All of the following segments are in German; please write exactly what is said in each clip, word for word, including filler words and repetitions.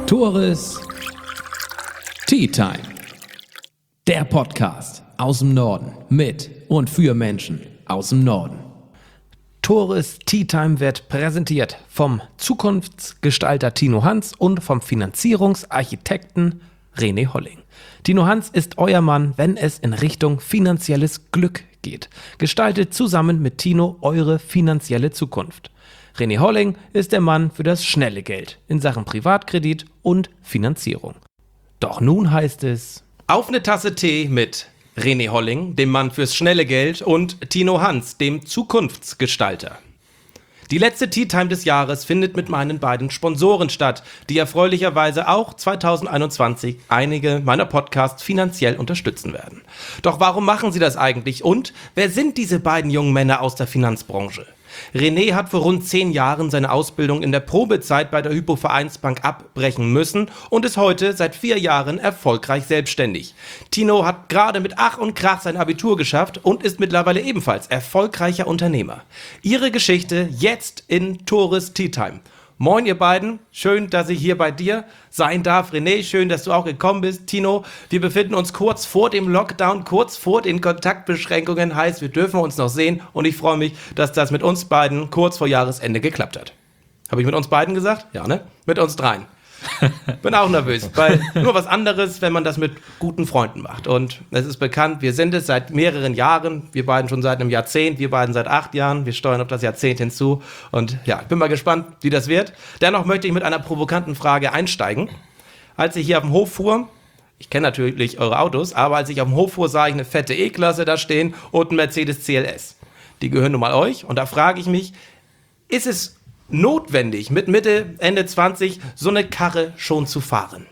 Tores Tea Time. Der Podcast aus dem Norden mit und für Menschen aus dem Norden. Tores Tea Time wird präsentiert vom Zukunftsgestalter Tino Hans und vom Finanzierungsarchitekten René Holling. Tino Hans ist euer Mann, wenn es in Richtung finanzielles Glück geht. Gestaltet zusammen mit Tino eure finanzielle Zukunft. René Holling ist der Mann für das schnelle Geld in Sachen Privatkredit und Finanzierung. Doch nun heißt es: Auf eine Tasse Tee mit René Holling, dem Mann fürs schnelle Geld, und Tino Hans, dem Zukunftsgestalter. Die letzte Tea Time des Jahres findet mit meinen beiden Sponsoren statt, die erfreulicherweise auch zwanzig einundzwanzig einige meiner Podcasts finanziell unterstützen werden. Doch warum machen sie das eigentlich und wer sind diese beiden jungen Männer aus der Finanzbranche? René hat vor rund zehn Jahren seine Ausbildung in der Probezeit bei der Hypo Vereinsbank abbrechen müssen und ist heute seit vier Jahren erfolgreich selbstständig. Tino hat gerade mit Ach und Krach sein Abitur geschafft und ist mittlerweile ebenfalls erfolgreicher Unternehmer. Ihre Geschichte jetzt in Tores Tea Time. Moin ihr beiden, schön, dass ich hier bei dir sein darf. René, schön, dass du auch gekommen bist. Tino, wir befinden uns kurz vor dem Lockdown, kurz vor den Kontaktbeschränkungen. Heißt, wir dürfen uns noch sehen und ich freue mich, dass das mit uns beiden kurz vor Jahresende geklappt hat. Habe ich mit uns beiden gesagt? Ja, ne? Mit uns dreien. Bin auch nervös, weil nur was anderes, wenn man das mit guten Freunden macht. Und es ist bekannt, wir sind es seit mehreren Jahren, wir beiden schon seit einem Jahrzehnt, wir beiden seit acht Jahren, wir steuern auf das Jahrzehnt hinzu. Und ja, ich bin mal gespannt, wie das wird. Dennoch möchte ich mit einer provokanten Frage einsteigen. Als ich hier auf dem Hof fuhr, ich kenne natürlich eure Autos, aber als ich auf dem Hof fuhr, sah ich eine fette E-Klasse da stehen und ein Mercedes C L S. Die gehören nun mal euch und da frage ich mich, ist es notwendig, mit Mitte, Ende zwanzig so eine Karre schon zu fahren?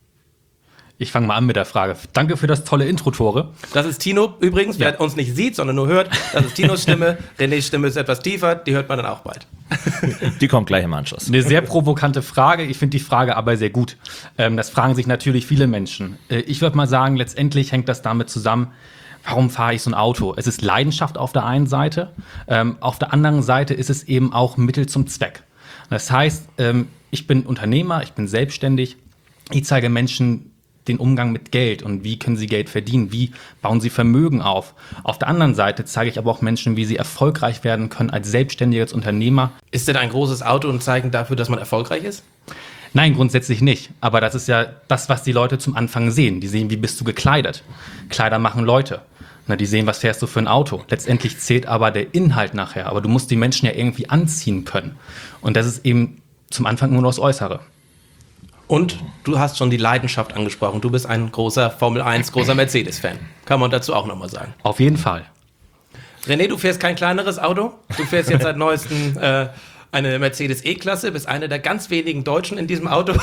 Ich fange mal an mit der Frage. Danke für das tolle Intro, Tore. Das ist Tino übrigens, wer Ja. uns nicht sieht, sondern nur hört. Das ist Tinos Stimme. Renés Stimme ist etwas tiefer, die hört man dann auch bald. Die kommt gleich im Anschluss. Eine sehr provokante Frage. Ich finde die Frage aber sehr gut. Ähm, das fragen sich natürlich viele Menschen. Äh, ich würde mal sagen, letztendlich hängt das damit zusammen, warum fahre ich so ein Auto? Es ist Leidenschaft auf der einen Seite, ähm, auf der anderen Seite ist es eben auch Mittel zum Zweck. Das heißt, ähm, ich bin Unternehmer, ich bin selbstständig, ich zeige Menschen den Umgang mit Geld und wie können sie Geld verdienen, wie bauen sie Vermögen auf. Auf der anderen Seite zeige ich aber auch Menschen, wie sie erfolgreich werden können als selbstständiges Unternehmer. Ist denn ein großes Auto ein Zeichen dafür, dass man erfolgreich ist? Nein, grundsätzlich nicht. Aber das ist ja das, was die Leute zum Anfang sehen. Die sehen, wie bist du gekleidet. Kleider machen Leute. Na, die sehen, was fährst du für ein Auto. Letztendlich zählt aber der Inhalt nachher. Aber du musst die Menschen ja irgendwie anziehen können. Und das ist eben zum Anfang nur noch das Äußere. Und du hast schon die Leidenschaft angesprochen. Du bist ein großer Formel eins, großer Mercedes-Fan. Kann man dazu auch nochmal sagen. Auf jeden Fall. René, du fährst kein kleineres Auto. Du fährst jetzt seit neuestem äh, eine Mercedes E-Klasse, bist einer der ganz wenigen Deutschen in diesem Auto.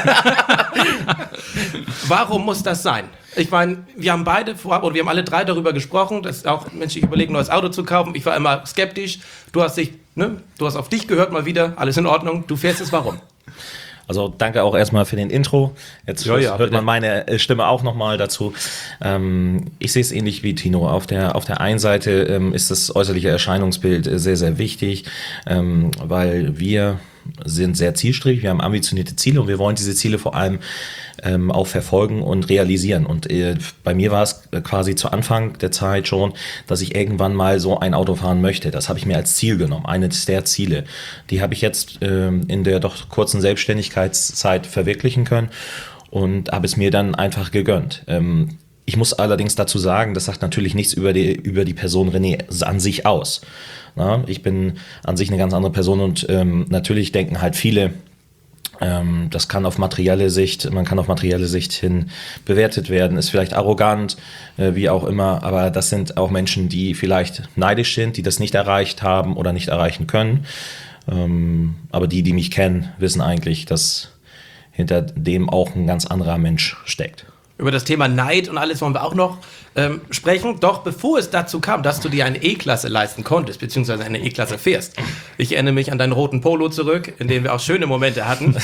Warum muss das sein? Ich meine, wir haben beide vorab, oder wir haben alle drei darüber gesprochen, dass auch Menschen überlegen, ein neues Auto zu kaufen. Ich war immer skeptisch. Du hast dich, ne, du hast auf dich gehört mal wieder. Alles in Ordnung. Du fährst es, warum? Also danke auch erstmal für den Intro. Jetzt Ja, ja, hört bitte. man meine äh, Stimme auch nochmal dazu. Ähm, ich sehe es ähnlich wie Tino. Auf der, auf der einen Seite ähm, ist das äußerliche Erscheinungsbild äh, sehr, sehr wichtig, ähm, weil wir sind sehr zielstrebig, wir haben ambitionierte Ziele und wir wollen diese Ziele vor allem ähm, auch verfolgen und realisieren. Und äh, bei mir war es quasi zu Anfang der Zeit schon, dass ich irgendwann mal so ein Auto fahren möchte. Das habe ich mir als Ziel genommen, eines der Ziele. Die habe ich jetzt ähm, in der doch kurzen Selbstständigkeitszeit verwirklichen können und habe es mir dann einfach gegönnt. Ähm, Ich muss allerdings dazu sagen, das sagt natürlich nichts über die, über die Person René an sich aus. Na, ich bin an sich eine ganz andere Person und ähm, natürlich denken halt viele, ähm, das kann auf materielle Sicht, man kann auf materielle Sicht hin bewertet werden, ist vielleicht arrogant, äh, wie auch immer, aber das sind auch Menschen, die vielleicht neidisch sind, die das nicht erreicht haben oder nicht erreichen können. Ähm, aber die, die mich kennen, wissen eigentlich, dass hinter dem auch ein ganz anderer Mensch steckt. Über das Thema Neid und alles wollen wir auch noch ähm, sprechen. Doch bevor es dazu kam, dass du dir eine E-Klasse leisten konntest, beziehungsweise eine E-Klasse fährst. Ich erinnere mich an deinen roten Polo zurück, in dem wir auch schöne Momente hatten.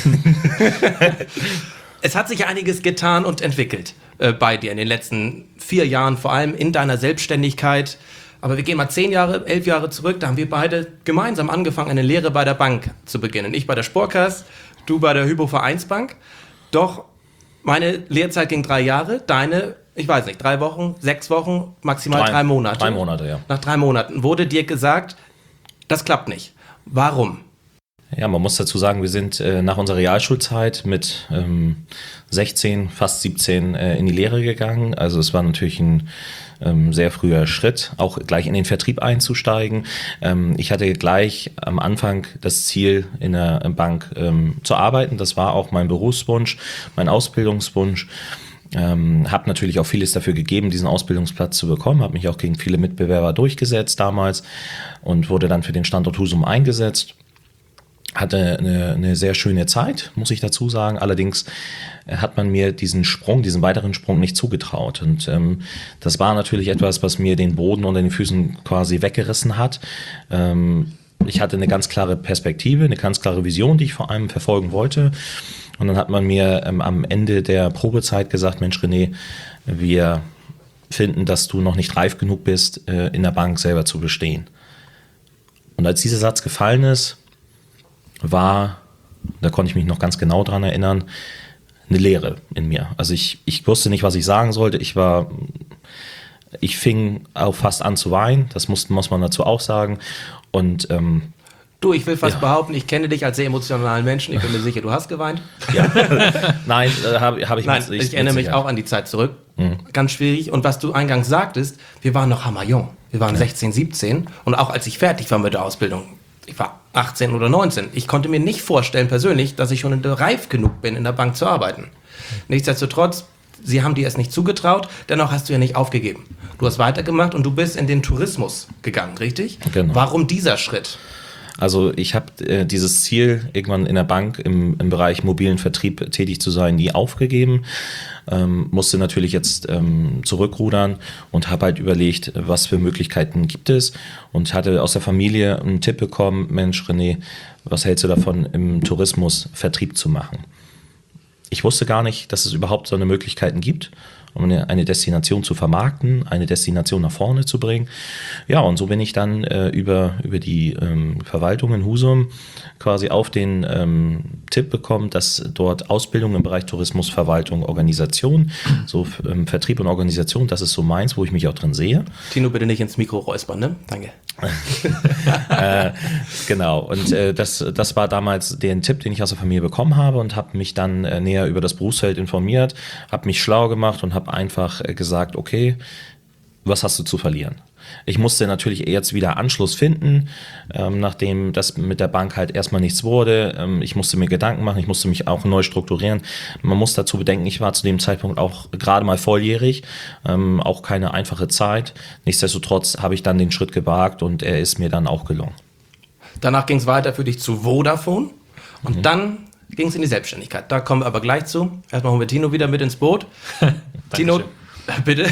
Es hat sich einiges getan und entwickelt äh, bei dir in den letzten vier Jahren, vor allem in deiner Selbstständigkeit. Aber wir gehen mal zehn Jahre, elf Jahre zurück, da haben wir beide gemeinsam angefangen, eine Lehre bei der Bank zu beginnen. Ich bei der Sportkasse, du bei der Hypo Vereinsbank. Doch meine Lehrzeit ging drei Jahre, deine, ich weiß nicht, drei Wochen, sechs Wochen, maximal drei, drei Monate. Drei Monate, ja. Nach drei Monaten wurde dir gesagt, das klappt nicht. Warum? Ja, man muss dazu sagen, wir sind äh, nach unserer Realschulzeit mit ähm, sechzehn, fast siebzehn äh, in die Lehre gegangen. Also es war natürlich ein ähm, sehr früher Schritt, auch gleich in den Vertrieb einzusteigen. Ähm, ich hatte gleich am Anfang das Ziel, in der Bank ähm, zu arbeiten. Das war auch mein Berufswunsch, mein Ausbildungswunsch. Ähm, habe natürlich auch vieles dafür gegeben, diesen Ausbildungsplatz zu bekommen, habe mich auch gegen viele Mitbewerber durchgesetzt damals und wurde dann für den Standort Husum eingesetzt. Hatte eine, eine sehr schöne Zeit, muss ich dazu sagen. Allerdings hat man mir diesen Sprung, diesen weiteren Sprung nicht zugetraut. Und ähm, das war natürlich etwas, was mir den Boden unter den Füßen quasi weggerissen hat. Ähm, ich hatte eine ganz klare Perspektive, eine ganz klare Vision, die ich vor allem verfolgen wollte. Und dann hat man mir ähm, am Ende der Probezeit gesagt, Mensch René, wir finden, dass du noch nicht reif genug bist, äh, in der Bank selber zu bestehen. Und als dieser Satz gefallen ist, war, da konnte ich mich noch ganz genau dran erinnern, eine Leere in mir. Also ich, ich wusste nicht, was ich sagen sollte. Ich war, ich fing auch fast an zu weinen. Das muss, muss man dazu auch sagen. Und ähm, Du, ich will fast Ja. behaupten, ich kenne dich als sehr emotionalen Menschen. Ich bin mir sicher, du hast geweint. ja, nein, äh, habe hab ich Nein, mit- ich erinnere mit mich auch an die Zeit zurück. Ganz schwierig. Und was du eingangs sagtest, wir waren noch hammerjung. Wir waren sechzehn, siebzehn. Und auch als ich fertig war mit der Ausbildung, ich war achtzehn oder neunzehn. Ich konnte mir nicht vorstellen persönlich, dass ich schon reif genug bin, in der Bank zu arbeiten. Nichtsdestotrotz, sie haben dir es nicht zugetraut, dennoch hast du ja nicht aufgegeben. Du hast weitergemacht und du bist in den Tourismus gegangen, richtig? Genau. Warum dieser Schritt? Also ich habe äh, dieses Ziel, irgendwann in der Bank im, im Bereich mobilen Vertrieb tätig zu sein, nie aufgegeben. Ähm, musste natürlich jetzt ähm, zurückrudern und habe halt überlegt, was für Möglichkeiten gibt es. Und hatte aus der Familie einen Tipp bekommen, Mensch René, was hältst du davon, im Tourismus Vertrieb zu machen? Ich wusste gar nicht, dass es überhaupt so eine Möglichkeiten gibt, um eine, eine Destination zu vermarkten, eine Destination nach vorne zu bringen. Ja, und so bin ich dann äh, über, über die ähm, Verwaltung in Husum quasi auf den ähm, Tipp bekommen, dass dort Ausbildung im Bereich Tourismus, Verwaltung, Organisation, so ähm, Vertrieb und Organisation, das ist so meins, wo ich mich auch drin sehe. Tino, bitte nicht ins Mikro räuspern, ne? Danke. äh, genau, und äh, das, das war damals der Tipp, den ich aus der Familie bekommen habe und habe mich dann äh, näher über das Berufsfeld informiert, habe mich schlau gemacht und habe einfach äh, gesagt, okay, was hast du zu verlieren? Ich musste natürlich jetzt wieder Anschluss finden, ähm, nachdem das mit der Bank halt erstmal nichts wurde. Ähm, ich musste mir Gedanken machen, ich musste mich auch neu strukturieren. Man muss dazu bedenken, ich war zu dem Zeitpunkt auch gerade mal volljährig, ähm, auch keine einfache Zeit. Nichtsdestotrotz habe ich dann den Schritt gewagt und er ist mir dann auch gelungen. Danach ging es weiter für dich zu Vodafone und Mhm. dann ging es in die Selbstständigkeit. Da kommen wir aber gleich zu. Erstmal holen wir Tino wieder mit ins Boot. Tino, bitte.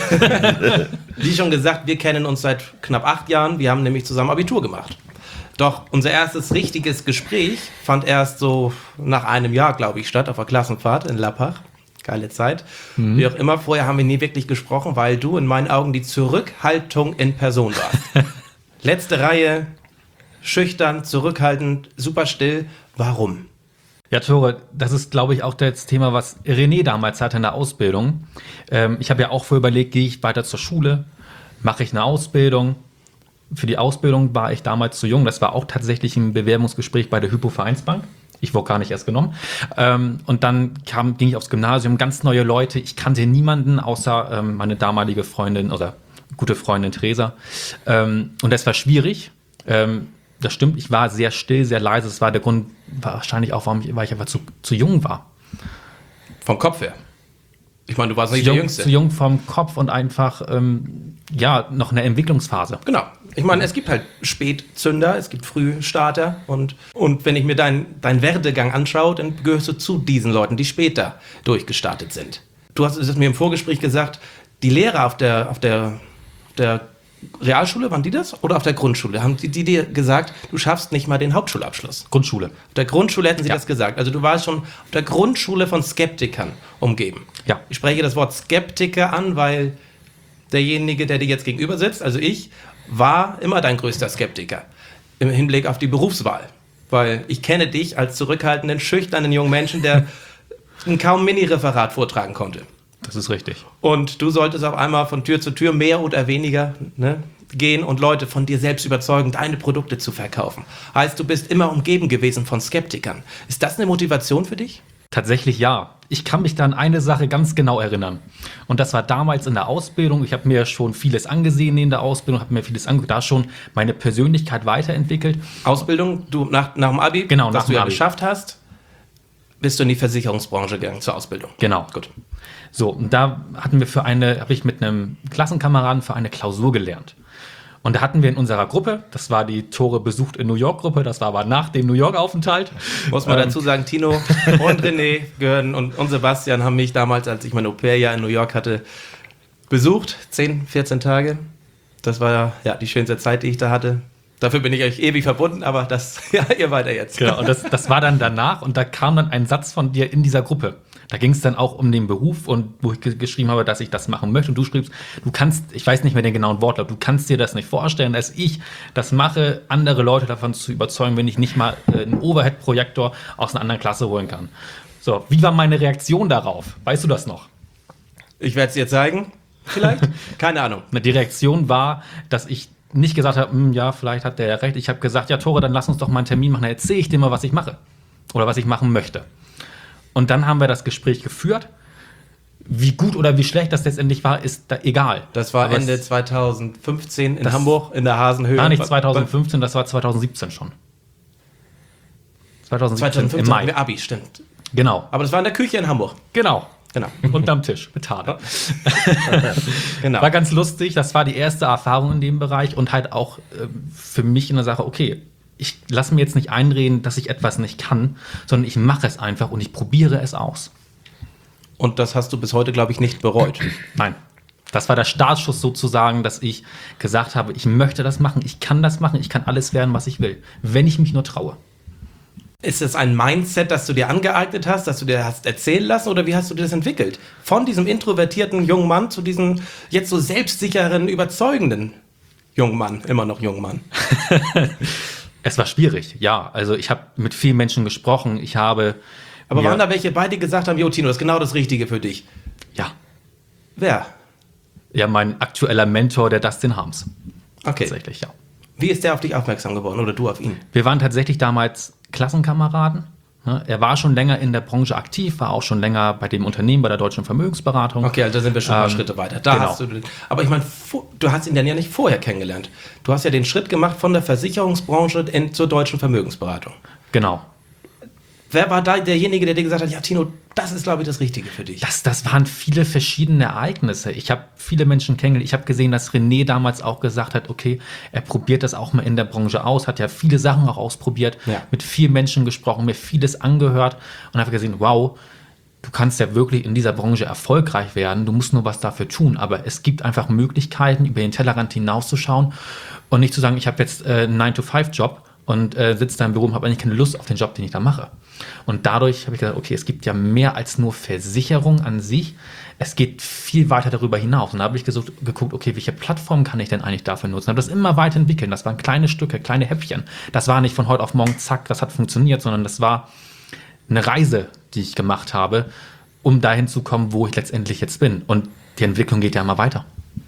Wie schon gesagt, wir kennen uns seit knapp acht Jahren. Wir haben nämlich zusammen Abitur gemacht. Doch unser erstes richtiges Gespräch fand erst so nach einem Jahr, glaube ich, statt, auf der Klassenfahrt in Lappach. Geile Zeit. Wie auch immer, vorher haben wir nie wirklich gesprochen, weil du in meinen Augen die Zurückhaltung in Person warst. Letzte Reihe, schüchtern, zurückhaltend, super still. Warum? Ja, Tore, das ist, glaube ich, auch das Thema, was René damals hatte in der Ausbildung. Ähm, ich habe ja auch vorher überlegt, gehe ich weiter zur Schule, mache ich eine Ausbildung. Für die Ausbildung war ich damals zu jung. Das war auch tatsächlich ein Bewerbungsgespräch bei der Hypo Vereinsbank. Ich wurde gar nicht erst genommen. Ähm, und dann kam, ging ich aufs Gymnasium, ganz neue Leute. Ich kannte niemanden außer ähm, meine damalige Freundin oder gute Freundin Theresa. Ähm, und das war schwierig. Ähm, Das stimmt, ich war sehr still, sehr leise. Das war der Grund wahrscheinlich auch, warum ich, weil ich einfach zu, zu jung war. Vom Kopf her. Ich meine, du warst Zu nicht der jung, Jüngste. zu jung vom Kopf und einfach, ähm, ja, noch eine Entwicklungsphase. Genau. Ich meine, es gibt halt Spätzünder, es gibt Frühstarter und, und wenn ich mir deinen dein Werdegang anschaue, dann gehörst du zu diesen Leuten, die später durchgestartet sind. Du hast es mir im Vorgespräch gesagt, die Lehrer auf der, auf der, auf der Realschule, waren die das? Oder auf der Grundschule? Haben die, die dir gesagt, du schaffst nicht mal den Hauptschulabschluss? Grundschule. Auf der Grundschule hätten sie Ja. das gesagt. Also du warst schon auf der Grundschule von Skeptikern umgeben. Ja. Ich spreche das Wort Skeptiker an, weil derjenige, der dir jetzt gegenüber sitzt, also ich, war immer dein größter Skeptiker im Hinblick auf die Berufswahl. Weil ich kenne dich als zurückhaltenden, schüchternen jungen Menschen, der ein kaum Mini-Referat vortragen konnte. Das ist richtig. Und du solltest auf einmal von Tür zu Tür mehr oder weniger ne, gehen und Leute von dir selbst überzeugen, deine Produkte zu verkaufen. Heißt, du bist immer umgeben gewesen von Skeptikern. Ist das eine Motivation für dich? Tatsächlich ja. Ich kann mich da an eine Sache ganz genau erinnern. Und das war damals in der Ausbildung. Ich habe mir schon vieles angesehen in der Ausbildung, habe mir vieles angeguckt, da schon meine Persönlichkeit weiterentwickelt. Ausbildung, du nach, nach dem Abi, Genau, was nach du dem ja Abi. geschafft hast, bist du in die Versicherungsbranche gegangen zur Ausbildung. Genau. Gut. So, und da hatten wir für eine, habe ich mit einem Klassenkameraden für eine Klausur gelernt. Und da hatten wir in unserer Gruppe, das war die Tore besucht in New York Gruppe, das war aber nach dem New York Aufenthalt. Muss man Ähm, dazu sagen, Tino und René gehören und, und Sebastian haben mich damals, als ich mein Au-pair-Jahr in New York hatte, besucht. zehn, vierzehn Tage. Das war ja die schönste Zeit, die ich da hatte. Dafür bin ich euch ewig verbunden, aber das, ja, ihr weiter jetzt. Genau, und das, das war dann danach und da kam dann ein Satz von dir in dieser Gruppe. Da ging es dann auch um den Beruf und wo ich ge- geschrieben habe, dass ich das machen möchte. Und du schriebst, du kannst, ich weiß nicht mehr den genauen Wortlaut, du kannst dir das nicht vorstellen, dass ich das mache, andere Leute davon zu überzeugen, wenn ich nicht mal äh, einen Overhead-Projektor aus einer anderen Klasse holen kann. So, wie war meine Reaktion darauf? Weißt du das noch? Ich werde es dir zeigen, vielleicht. Keine Ahnung. Die Reaktion war, dass ich nicht gesagt habe, "Hm, ja, vielleicht hat der ja recht." Ich habe gesagt, ja, Tore, dann lass uns doch mal einen Termin machen, dann erzähle ich dir mal, was ich mache oder was ich machen möchte. Und dann haben wir das Gespräch geführt. Wie gut oder wie schlecht das letztendlich war, ist da egal. Das war Aber Ende es zwanzig fünfzehn in Das Hamburg, in der Hasenhöhe. war nicht zwanzig fünfzehn, das war zwanzig siebzehn schon. zwanzig siebzehn zwanzig fünfzehn im hatten Mai. wir Abi, stimmt. Genau, Aber das war in der Küche in Hamburg. genau. Genau. Unterm Tisch, mit Tade. genau. War ganz lustig, das war die erste Erfahrung in dem Bereich und halt auch äh, für mich in der Sache, okay, ich lasse mir jetzt nicht einreden, dass ich etwas nicht kann, sondern ich mache es einfach und ich probiere es aus. Und das hast du bis heute, glaube ich, nicht bereut. Nein. Das war der Startschuss sozusagen, dass ich gesagt habe, ich möchte das machen, ich kann das machen, ich kann alles werden, was ich will, wenn ich mich nur traue. Ist es ein Mindset, das du dir angeeignet hast, das du dir hast erzählen lassen oder wie hast du dir das entwickelt? Von diesem introvertierten jungen Mann zu diesem jetzt so selbstsicheren, überzeugenden jungen Mann, immer noch jungen Mann. Es war schwierig, ja. Also ich habe mit vielen Menschen gesprochen, ich habe... Aber mir- waren da welche bei, die gesagt haben, Jo Tino, das ist genau das Richtige für dich? Ja. Wer? Ja, mein aktueller Mentor, der Dustin Harms. Okay. Tatsächlich, ja. Wie ist der auf dich aufmerksam geworden oder du auf ihn? Wir waren tatsächlich damals Klassenkameraden. Ne? Er war schon länger in der Branche aktiv, war auch schon länger bei dem Unternehmen, bei der Deutschen Vermögensberatung. Okay, also da sind wir schon ein paar Ähm, Schritte weiter. Da genau. hast du, den- aber ich meine, vo- du hast ihn dann ja nicht vorher kennengelernt. Du hast ja den Schritt gemacht von der Versicherungsbranche in, zur Deutschen Vermögensberatung. Genau. Wer war da derjenige, der dir gesagt hat, ja Tino, das ist, glaube ich, das Richtige für dich? Das, das waren viele verschiedene Ereignisse. Ich habe viele Menschen kennengelernt. Ich habe gesehen, dass René damals auch gesagt hat, okay, er probiert das auch mal in der Branche aus, hat ja viele Sachen auch ausprobiert, Ja. mit vielen Menschen gesprochen, mir vieles angehört und habe gesehen, wow, du kannst ja wirklich in dieser Branche erfolgreich werden, du musst nur was dafür tun, aber es gibt einfach Möglichkeiten, über den Tellerrand hinauszuschauen und nicht zu sagen, ich habe jetzt äh, einen nine to five Job und äh, sitze da im Büro und habe eigentlich keine Lust auf den Job, den ich da mache. Und dadurch habe ich gesagt, okay, es gibt ja mehr als nur Versicherung an sich. Es geht viel weiter darüber hinaus. Und da habe ich gesucht, geguckt, okay, welche Plattform kann ich denn eigentlich dafür nutzen? Habe das immer weiterentwickelt. Das waren kleine Stücke, kleine Häppchen. Das war nicht von heute auf morgen, zack, das hat funktioniert, sondern das war eine Reise, die ich gemacht habe, um dahin zu kommen, wo ich letztendlich jetzt bin. Und die Entwicklung geht ja immer weiter.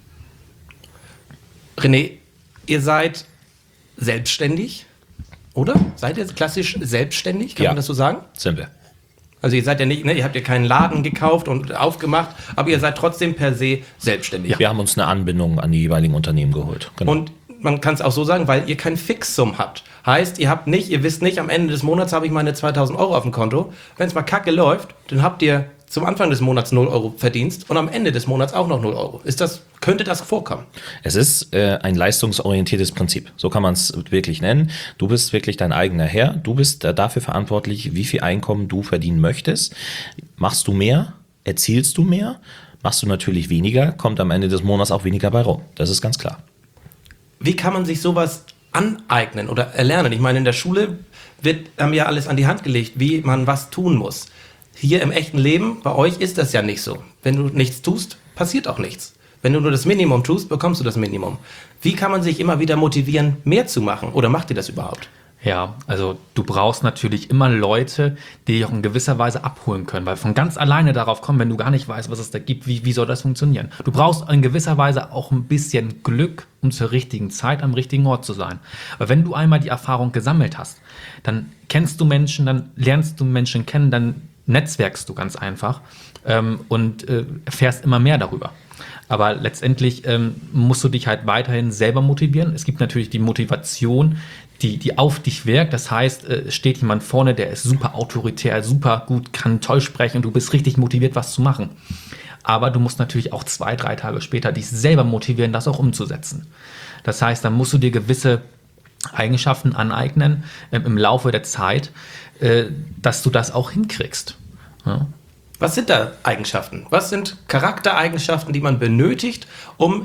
René, ihr seid selbstständig, oder? Seid ihr klassisch selbstständig, kann Ja. man das so sagen? Sind wir. Also ihr seid ja nicht, ne, ihr habt ja keinen Laden gekauft und aufgemacht, aber ihr seid trotzdem per se selbstständig. Wir haben uns eine Anbindung an die jeweiligen Unternehmen geholt. Genau. Und man kann es auch so sagen, weil ihr kein Fixsum habt. Heißt, ihr habt nicht, ihr wisst nicht, am Ende des Monats habe ich meine zweitausend Euro auf dem Konto. Wenn es mal kacke läuft, dann habt ihr zum Anfang des Monats null Euro Verdienst und am Ende des Monats auch noch null Euro. Ist das, könnte das vorkommen? Es ist äh, ein leistungsorientiertes Prinzip. So kann man es wirklich nennen. Du bist wirklich dein eigener Herr. Du bist äh, dafür verantwortlich, wie viel Einkommen du verdienen möchtest. Machst du mehr, erzielst du mehr. Machst du natürlich weniger, kommt am Ende des Monats auch weniger bei rum. Das ist ganz klar. Wie kann man sich sowas aneignen oder erlernen? Ich meine, in der Schule wird einem ja alles an die Hand gelegt, wie man was tun muss. Hier im echten Leben, bei euch ist das ja nicht so. Wenn du nichts tust, passiert auch nichts. Wenn du nur das Minimum tust, bekommst du das Minimum. Wie kann man sich immer wieder motivieren, mehr zu machen? Oder macht ihr das überhaupt? Ja, also du brauchst natürlich immer Leute, die dich auch in gewisser Weise abholen können, weil von ganz alleine darauf kommen, wenn du gar nicht weißt, was es da gibt, wie, wie soll das funktionieren? Du brauchst in gewisser Weise auch ein bisschen Glück, um zur richtigen Zeit am richtigen Ort zu sein. Aber wenn du einmal die Erfahrung gesammelt hast, dann kennst du Menschen, dann lernst du Menschen kennen, dann netzwerkst du ganz einfach ähm, und äh, erfährst immer mehr darüber. Aber letztendlich ähm, musst du dich halt weiterhin selber motivieren. Es gibt natürlich die Motivation, die, die auf dich wirkt. Das heißt, äh, steht jemand vorne, der ist super autoritär, super gut, kann toll sprechen und du bist richtig motiviert, was zu machen. Aber du musst natürlich auch zwei, drei Tage später dich selber motivieren, das auch umzusetzen. Das heißt, dann musst du dir gewisse Eigenschaften aneignen äh, im Laufe der Zeit, äh, dass du das auch hinkriegst. Ja. Was sind da Eigenschaften? Was sind Charaktereigenschaften, die man benötigt, um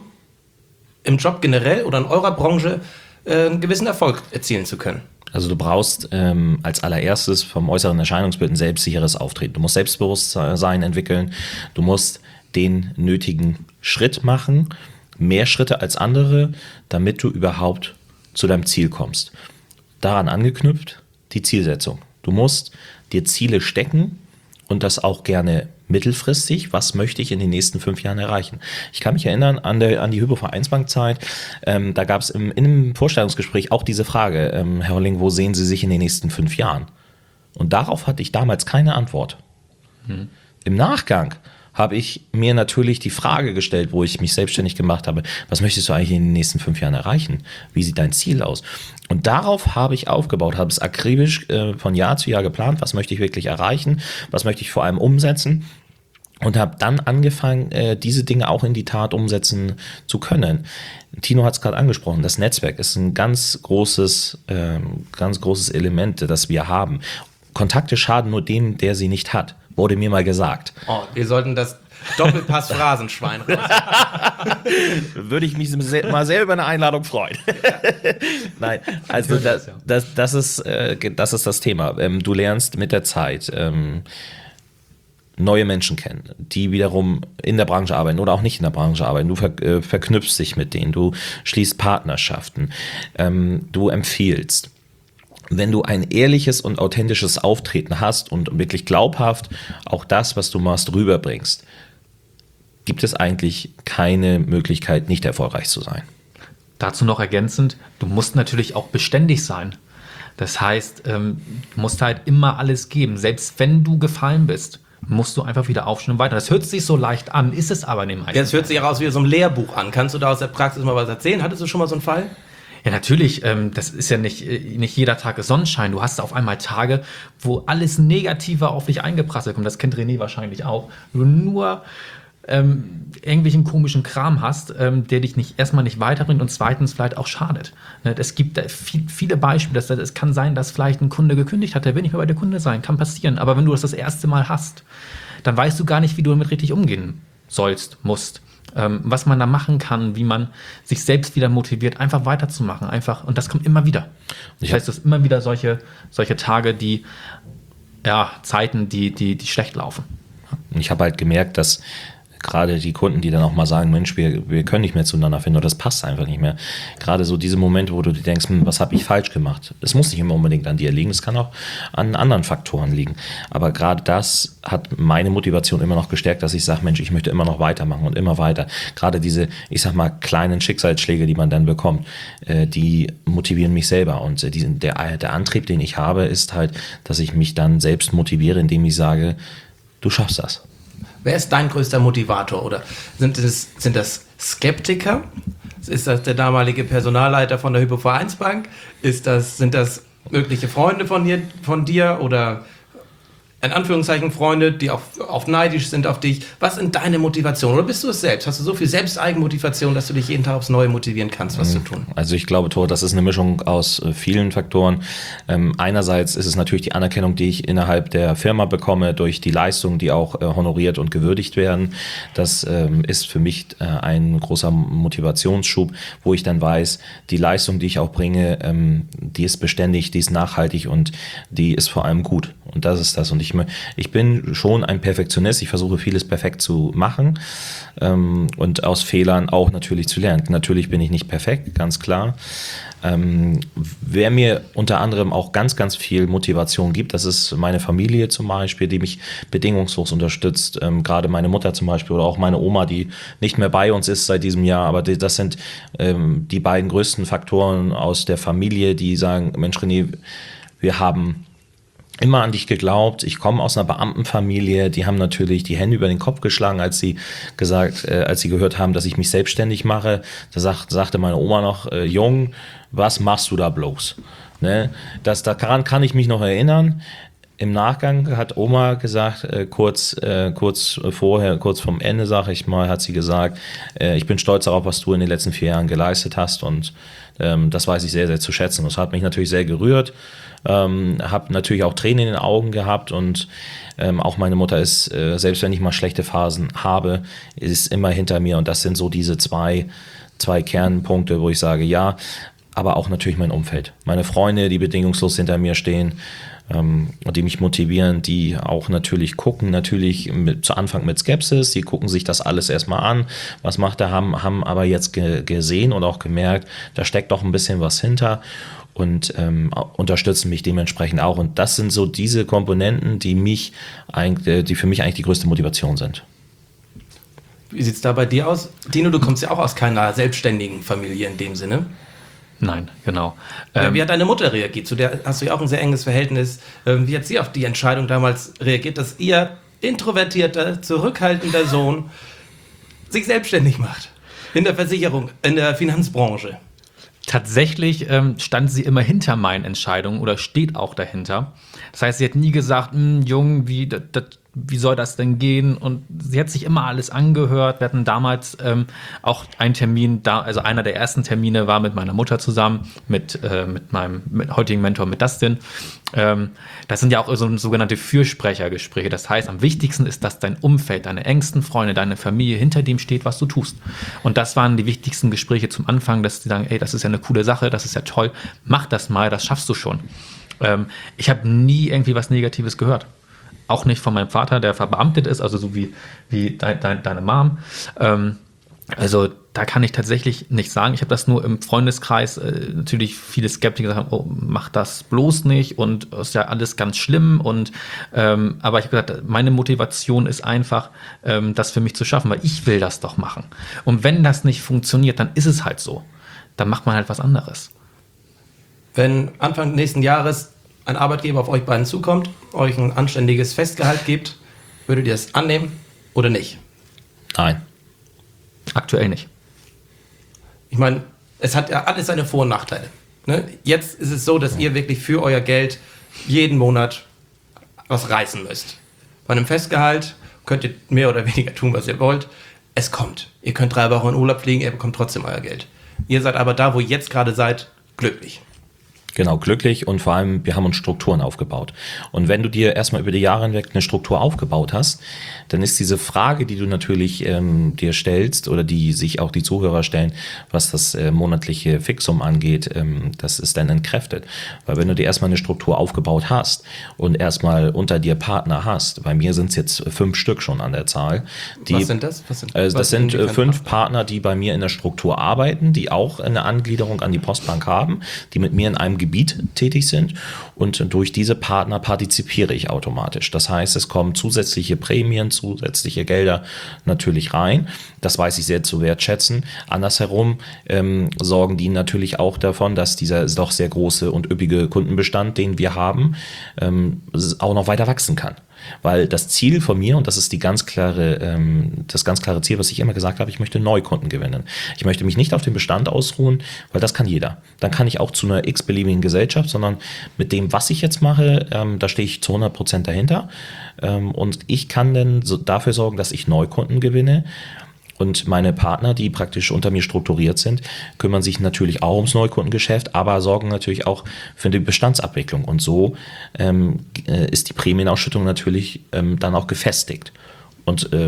im Job generell oder in eurer Branche äh, einen gewissen Erfolg erzielen zu können? Also du brauchst ähm, als allererstes vom äußeren Erscheinungsbild ein selbstsicheres Auftreten. Du musst Selbstbewusstsein entwickeln, du musst den nötigen Schritt machen, mehr Schritte als andere, damit du überhaupt zu deinem Ziel kommst. Daran angeknüpft die Zielsetzung. Du musst dir Ziele stecken und das auch gerne mittelfristig. Was möchte ich in den nächsten fünf Jahren erreichen? Ich kann mich erinnern an, der, an die Hypo-Vereinsbank-Zeit. Ähm, da gab es im, in einem Vorstellungsgespräch auch diese Frage, ähm, Herr Holling, wo sehen Sie sich in den nächsten fünf Jahren? Und darauf hatte ich damals keine Antwort. Hm. Im Nachgang habe ich mir natürlich die Frage gestellt, wo ich mich selbstständig gemacht habe, was möchtest du eigentlich in den nächsten fünf Jahren erreichen? Wie sieht dein Ziel aus? Und darauf habe ich aufgebaut, habe es akribisch äh, von Jahr zu Jahr geplant, was möchte ich wirklich erreichen, was möchte ich vor allem umsetzen und habe dann angefangen, äh, diese Dinge auch in die Tat umsetzen zu können. Tino hat es gerade angesprochen, das Netzwerk ist ein ganz großes, äh, ganz großes Element, das wir haben. Kontakte schaden nur dem, der sie nicht hat. Wurde mir mal gesagt. Oh, wir sollten das Doppelpass-Phrasenschwein raus. Würde ich mich mal sehr über eine Einladung freuen. Nein, also das, das, das, ist, äh, das ist das Thema. Ähm, du lernst mit der Zeit ähm, neue Menschen kennen, die wiederum in der Branche arbeiten oder auch nicht in der Branche arbeiten. Du ver, äh, verknüpfst dich mit denen, du schließt Partnerschaften, ähm, du empfiehlst. Wenn du ein ehrliches und authentisches Auftreten hast und wirklich glaubhaft auch das, was du machst, rüberbringst, gibt es eigentlich keine Möglichkeit, nicht erfolgreich zu sein. Dazu noch ergänzend, du musst natürlich auch beständig sein. Das heißt, ähm, du musst halt immer alles geben. Selbst wenn du gefallen bist, musst du einfach wieder aufstehen und weiter. Das hört sich so leicht an, ist es aber nicht meistens. Jetzt hört sich auch aus wie so ein Lehrbuch an. Kannst du da aus der Praxis mal was erzählen? Hattest du schon mal so einen Fall? Ja, natürlich, ähm, das ist ja nicht, nicht jeder Tag ist Sonnenschein. Du hast auf einmal Tage, wo alles Negativer auf dich eingeprasselt kommt. Das kennt René wahrscheinlich auch. Wo du nur ähm, irgendwelchen komischen Kram hast, ähm, der dich nicht erstmal nicht weiterbringt und zweitens vielleicht auch schadet. Es gibt da viel, viele Beispiele. Es kann sein, dass vielleicht ein Kunde gekündigt hat, der will nicht mehr bei der Kunde sein. Kann passieren. Aber wenn du das das erste Mal hast, dann weißt du gar nicht, wie du damit richtig umgehen sollst, musst. Ähm, was man da machen kann, wie man sich selbst wieder motiviert, einfach weiterzumachen, einfach, und das kommt immer wieder. Das heißt, es ist immer wieder solche, solche Tage, die, ja, Zeiten, die, die, die schlecht laufen. Ich habe halt gemerkt, dass gerade die Kunden, die dann auch mal sagen, Mensch, wir, wir können nicht mehr zueinander finden oder das passt einfach nicht mehr. Gerade so diese Momente, wo du dir denkst, hm, was habe ich falsch gemacht? Es muss nicht immer unbedingt an dir liegen, es kann auch an anderen Faktoren liegen. Aber gerade das hat meine Motivation immer noch gestärkt, dass ich sage, Mensch, ich möchte immer noch weitermachen und immer weiter. Gerade diese, ich sag mal, kleinen Schicksalsschläge, die man dann bekommt, äh, die motivieren mich selber. Und äh, die, der, der Antrieb, den ich habe, ist halt, dass ich mich dann selbst motiviere, indem ich sage, du schaffst das. Wer ist dein größter Motivator? Oder sind das, sind das Skeptiker? Ist das der damalige Personalleiter von der Hypo-Vereinsbank? Ist das, sind das mögliche Freunde von dir, von dir oder in Anführungszeichen Freunde, die auch oft neidisch sind auf dich? Was sind deine Motivationen? Oder bist du es selbst? Hast du so viel Selbsteigenmotivation, dass du dich jeden Tag aufs Neue motivieren kannst, was zu tun? Also ich glaube, Thor, das ist eine Mischung aus äh, vielen Faktoren. Ähm, einerseits ist es natürlich die Anerkennung, die ich innerhalb der Firma bekomme, durch die Leistungen, die auch äh, honoriert und gewürdigt werden. Das ähm, ist für mich äh, ein großer Motivationsschub, wo ich dann weiß, die Leistung, die ich auch bringe, ähm, die ist beständig, die ist nachhaltig und die ist vor allem gut. Und das ist das. Und ich mö- ich bin schon ein Perfektionist. Ich versuche vieles perfekt zu machen ähm, und aus Fehlern auch natürlich zu lernen. Natürlich bin ich nicht perfekt, ganz klar. Ähm, wer mir unter anderem auch ganz, ganz viel Motivation gibt, das ist meine Familie zum Beispiel, die mich bedingungslos unterstützt. Ähm, gerade meine Mutter zum Beispiel oder auch meine Oma, die nicht mehr bei uns ist seit diesem Jahr. Aber die, das sind ähm, die beiden größten Faktoren aus der Familie, die sagen, Mensch René, wir haben immer an dich geglaubt. Ich komme aus einer Beamtenfamilie. Die haben natürlich die Hände über den Kopf geschlagen, als sie gesagt, äh, als sie gehört haben, dass ich mich selbstständig mache. Da sagt, sagte meine Oma noch, äh, Jung, was machst du da bloß? Ne? Das, daran kann ich mich noch erinnern. Im Nachgang hat Oma gesagt, äh, kurz, äh, kurz vorher, kurz vom Ende, sage ich mal, hat sie gesagt, äh, ich bin stolz darauf, was du in den letzten vier Jahren geleistet hast, und ähm, das weiß ich sehr, sehr zu schätzen. Das hat mich natürlich sehr gerührt. Ähm, habe natürlich auch Tränen in den Augen gehabt, und ähm, auch meine Mutter ist, äh, selbst wenn ich mal schlechte Phasen habe, ist immer hinter mir, und das sind so diese zwei, zwei Kernpunkte, wo ich sage, ja, aber auch natürlich mein Umfeld. Meine Freunde, die bedingungslos hinter mir stehen ähm, und die mich motivieren, die auch natürlich gucken, natürlich mit, zu Anfang mit Skepsis, die gucken sich das alles erstmal an, was macht er, haben, haben aber jetzt ge- gesehen und auch gemerkt, da steckt doch ein bisschen was hinter, und ähm, unterstützen mich dementsprechend auch. Und das sind so diese Komponenten, die mich eigentlich, die für mich eigentlich die größte Motivation sind. Wie sieht es da bei dir aus? Dino, du kommst ja auch aus keiner selbstständigen Familie in dem Sinne. Nein, genau. Äh, Ähm, Wie hat deine Mutter reagiert? Zu der hast du ja auch ein sehr enges Verhältnis. Ähm, Wie hat sie auf die Entscheidung damals reagiert, dass ihr introvertierter, zurückhaltender Sohn sich selbstständig macht? In der Versicherung, in der Finanzbranche. Tatsächlich ähm, stand sie immer hinter meinen Entscheidungen oder steht auch dahinter. Das heißt, sie hat nie gesagt, "Hm, Jung, wie, dat, dat, wie soll das denn gehen?" Und sie hat sich immer alles angehört. Wir hatten damals ähm, auch einen Termin, da, also einer der ersten Termine war mit meiner Mutter zusammen, mit, äh, mit meinem mit heutigen Mentor, mit Dustin. Ähm, das sind ja auch so sogenannte Fürsprechergespräche. Das heißt, am wichtigsten ist, dass dein Umfeld, deine engsten Freunde, deine Familie hinter dem steht, was du tust. Und das waren die wichtigsten Gespräche zum Anfang, dass die sagen, ey, das ist ja eine coole Sache, das ist ja toll, mach das mal, das schaffst du schon. Ähm, ich habe nie irgendwie was Negatives gehört. Auch nicht von meinem Vater, der verbeamtet ist, also so wie, wie de, de, deine Mom. Ähm, also da kann ich tatsächlich nicht sagen. Ich habe das nur im Freundeskreis, äh, natürlich viele Skeptiker sagen, oh, mach das bloß nicht und ist ja alles ganz schlimm. Und ähm, aber ich habe gesagt, meine Motivation ist einfach, ähm, das für mich zu schaffen, weil ich will das doch machen. Und wenn das nicht funktioniert, dann ist es halt so. Dann macht man halt was anderes. Wenn Anfang nächsten Jahres ein Arbeitgeber auf euch beiden zukommt, euch ein anständiges Festgehalt gibt, würdet ihr es annehmen oder nicht? Nein. Aktuell nicht. Ich meine, es hat ja alles seine Vor- und Nachteile. Ne? Jetzt ist es so, dass ihr wirklich für euer Geld jeden Monat was reißen müsst. Bei einem Festgehalt könnt ihr mehr oder weniger tun, was ihr wollt. Es kommt. Ihr könnt drei Wochen in Urlaub fliegen, ihr bekommt trotzdem euer Geld. Ihr seid aber da, wo ihr jetzt gerade seid, glücklich. Genau, glücklich, und vor allem, wir haben uns Strukturen aufgebaut. Und wenn du dir erstmal über die Jahre hinweg eine Struktur aufgebaut hast, dann ist diese Frage, die du natürlich ähm, dir stellst oder die sich auch die Zuhörer stellen, was das äh, monatliche Fixum angeht, ähm, das ist dann entkräftet. Weil wenn du dir erstmal eine Struktur aufgebaut hast und erstmal unter dir Partner hast, bei mir sind es jetzt fünf Stück schon an der Zahl. Die, was sind das? Was sind, äh, das was sind äh, fünf Partner? Partner, die bei mir in der Struktur arbeiten, die auch eine Angliederung an die Postbank haben, die mit mir in einem Gebiet tätig sind, und durch diese Partner partizipiere ich automatisch. Das heißt, es kommen zusätzliche Prämien, zusätzliche Gelder natürlich rein. Das weiß ich sehr zu wertschätzen. Andersherum ähm, sorgen die natürlich auch davon, dass dieser doch sehr große und üppige Kundenbestand, den wir haben, ähm, auch noch weiter wachsen kann. Weil das Ziel von mir, und das ist die ganz klare, ähm, das ganz klare Ziel, was ich immer gesagt habe, ich möchte Neukunden gewinnen. Ich möchte mich nicht auf den Bestand ausruhen, weil das kann jeder. Dann kann ich auch zu einer x-beliebigen Gesellschaft, sondern mit dem, was ich jetzt mache, ähm, da stehe ich zu hundert Prozent dahinter. Ähm, und ich kann dann so dafür sorgen, dass ich Neukunden gewinne. Und meine Partner, die praktisch unter mir strukturiert sind, kümmern sich natürlich auch ums Neukundengeschäft, aber sorgen natürlich auch für die Bestandsabwicklung. Und so ähm, ist die Prämienausschüttung natürlich ähm, dann auch gefestigt und ähm,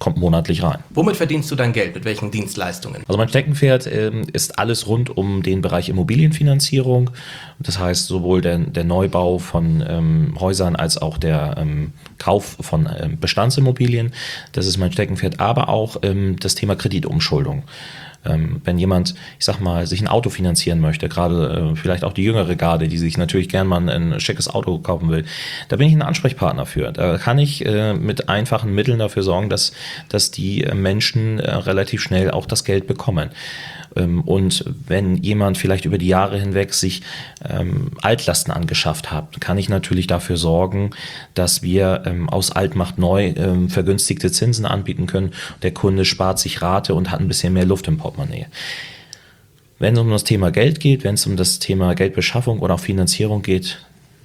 kommt monatlich rein. Womit verdienst du dein Geld? Mit welchen Dienstleistungen? Also mein Steckenpferd ähm, ist alles rund um den Bereich Immobilienfinanzierung. Das heißt sowohl der, der Neubau von ähm, Häusern als auch der ähm, Kauf von ähm, Bestandsimmobilien. Das ist mein Steckenpferd, aber auch ähm, das Thema Kreditumschuldung. Ähm, wenn jemand, ich sag mal, sich ein Auto finanzieren möchte, gerade äh, vielleicht auch die jüngere Garde, die sich natürlich gern mal ein, ein schickes Auto kaufen will, da bin ich ein Ansprechpartner für. Da kann ich äh, mit einfachen Mitteln dafür sorgen, dass, dass die äh, Menschen äh, relativ schnell auch das Geld bekommen. Ähm, und wenn jemand vielleicht über die Jahre hinweg sich ähm, Altlasten angeschafft hat, kann ich natürlich dafür sorgen, dass wir ähm, aus Altmacht neu ähm, vergünstigte Zinsen anbieten können. Der Kunde spart sich Rate und hat ein bisschen mehr Luft im Portemonnaie. Wenn es um das Thema Geld geht, wenn es um das Thema Geldbeschaffung oder auch Finanzierung geht,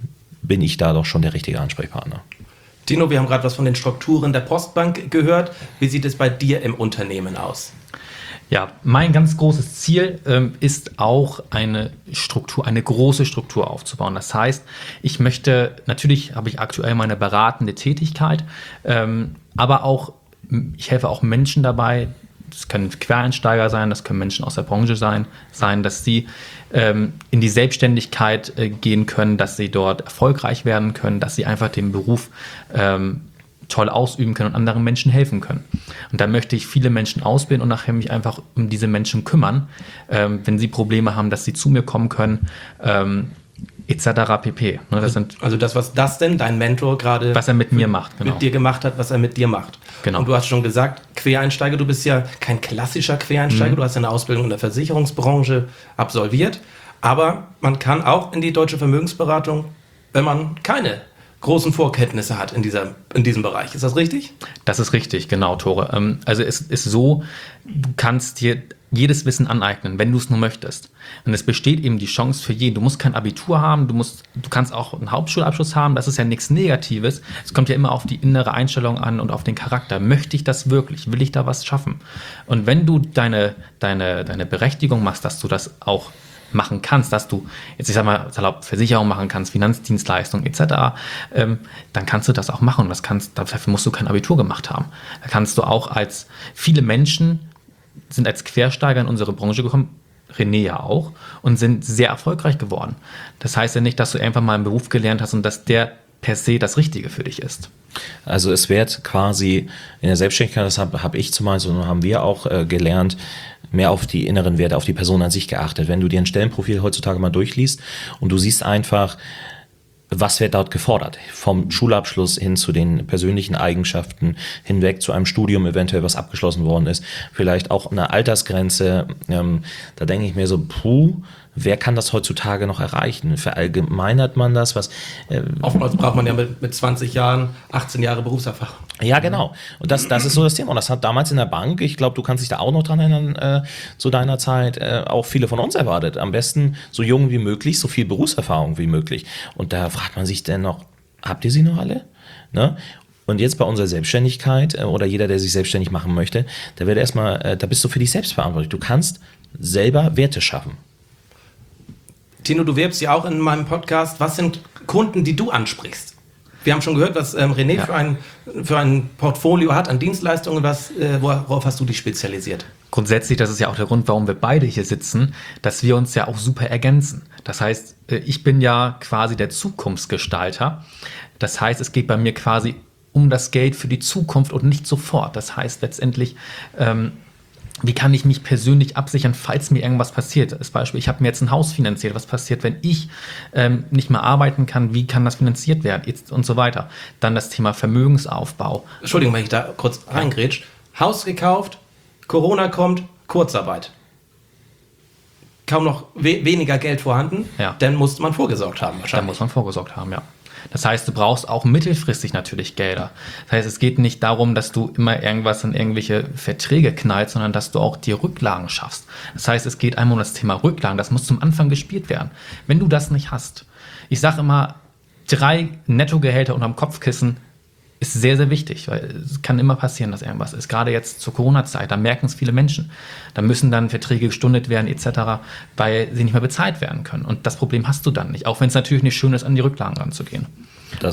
bin ich da doch schon der richtige Ansprechpartner. Tino, wir haben gerade was von den Strukturen der Postbank gehört. Wie sieht es bei dir im Unternehmen aus? Ja, mein ganz großes Ziel ähm, ist auch eine Struktur, eine große Struktur aufzubauen. Das heißt, ich möchte, natürlich habe ich aktuell meine beratende Tätigkeit, ähm, aber auch, ich helfe auch Menschen dabei, das können Quereinsteiger sein, das können Menschen aus der Branche sein, sein dass sie ähm, in die Selbstständigkeit äh, gehen können, dass sie dort erfolgreich werden können, dass sie einfach den Beruf ähm, toll ausüben können und anderen Menschen helfen können. Und da möchte ich viele Menschen ausbilden und nachher mich einfach um diese Menschen kümmern, ähm, wenn sie Probleme haben, dass sie zu mir kommen können, ähm, et cetera pp. Ne, das sind, also das, was das denn, dein Mentor gerade was er mit mir macht, genau. mit dir gemacht hat, was er mit dir macht. Genau. Und du hast schon gesagt, Quereinsteiger, du bist ja kein klassischer Quereinsteiger, mhm. du hast ja eine Ausbildung in der Versicherungsbranche absolviert, aber man kann auch in die deutsche Vermögensberatung, wenn man keine großen Vorkenntnisse hat in, dieser, in diesem Bereich. Ist das richtig? Das ist richtig, genau, Tore. Ähm, also es ist so, du kannst dir jedes Wissen aneignen, wenn du es nur möchtest. Und es besteht eben die Chance für jeden. Du musst kein Abitur haben, du, musst, du kannst auch einen Hauptschulabschluss haben, das ist ja nichts Negatives. Es kommt ja immer auf die innere Einstellung an und auf den Charakter. Möchte ich das wirklich? Will ich da was schaffen? Und wenn du deine, deine, deine Berechtigung machst, dass du das auch machen kannst, dass du jetzt, ich sag mal, salopp Versicherung machen kannst, Finanzdienstleistungen et cetera, ähm, dann kannst du das auch machen. Und das kannst, dafür musst du kein Abitur gemacht haben. Da kannst du auch als, viele Menschen sind als Quersteiger in unsere Branche gekommen, René ja auch, und sind sehr erfolgreich geworden. Das heißt ja nicht, dass du einfach mal einen Beruf gelernt hast und dass der per se das Richtige für dich ist. Also es wird quasi in der Selbstständigkeit, das habe hab ich zumeist und haben wir auch äh, gelernt, mehr auf die inneren Werte, auf die Person an sich geachtet. Wenn du dir ein Stellenprofil heutzutage mal durchliest und du siehst einfach, was wird dort gefordert? Vom Schulabschluss hin zu den persönlichen Eigenschaften, hinweg zu einem Studium eventuell, was abgeschlossen worden ist, vielleicht auch eine Altersgrenze. Ähm, da denke ich mir so, puh, wer kann das heutzutage noch erreichen? Verallgemeinert man das? Was, äh, Oftmals braucht man ja mit, mit zwanzig Jahren, achtzehn Jahre Berufserfahrung. Ja, genau. Und das, das ist so das Thema. Und das hat damals in der Bank, ich glaube, du kannst dich da auch noch dran erinnern, äh, zu deiner Zeit, äh, auch viele von uns erwartet. Am besten so jung wie möglich, so viel Berufserfahrung wie möglich. Und da fragt man sich denn noch, habt ihr sie noch alle? Ne? Und jetzt bei unserer Selbstständigkeit äh, oder jeder, der sich selbstständig machen möchte, da wird erstmal, äh, da bist du für dich selbst verantwortlich. Du kannst selber Werte schaffen. Tino, du wirbst ja auch in meinem Podcast. Was sind Kunden, die du ansprichst? Wir haben schon gehört, was ähm, René ja. für, ein, für ein Portfolio hat an Dienstleistungen. Was, äh, worauf hast du dich spezialisiert? Grundsätzlich, das ist ja auch der Grund, warum wir beide hier sitzen, dass wir uns ja auch super ergänzen. Das heißt, ich bin ja quasi der Zukunftsgestalter. Das heißt, es geht bei mir quasi um das Geld für die Zukunft und nicht sofort. Das heißt letztendlich, ähm, wie kann ich mich persönlich absichern, falls mir irgendwas passiert? Als Beispiel, ich habe mir jetzt ein Haus finanziert. Was passiert, wenn ich ähm, nicht mehr arbeiten kann? Wie kann das finanziert werden? Jetzt und so weiter. Dann das Thema Vermögensaufbau. Entschuldigung, wenn ich da kurz reingrätsch. Haus gekauft, Corona kommt, Kurzarbeit. Kaum noch we- weniger Geld vorhanden, ja. Dann muss man vorgesorgt haben wahrscheinlich. Dann muss man vorgesorgt haben, ja. Das heißt, du brauchst auch mittelfristig natürlich Gelder. Das heißt, es geht nicht darum, dass du immer irgendwas in irgendwelche Verträge knallst, sondern dass du auch dir Rücklagen schaffst. Das heißt, es geht einmal um das Thema Rücklagen. Das muss zum Anfang gespielt werden. Wenn du das nicht hast, ich sage immer, drei Nettogehälter unterm Kopfkissen ist sehr, sehr wichtig, weil es kann immer passieren, dass irgendwas ist. Gerade jetzt zur Corona-Zeit, da merken es viele Menschen. Da müssen dann Verträge gestundet werden et cetera, weil sie nicht mehr bezahlt werden können. Und das Problem hast du dann nicht, auch wenn es natürlich nicht schön ist, an die Rücklagen ranzugehen. Das,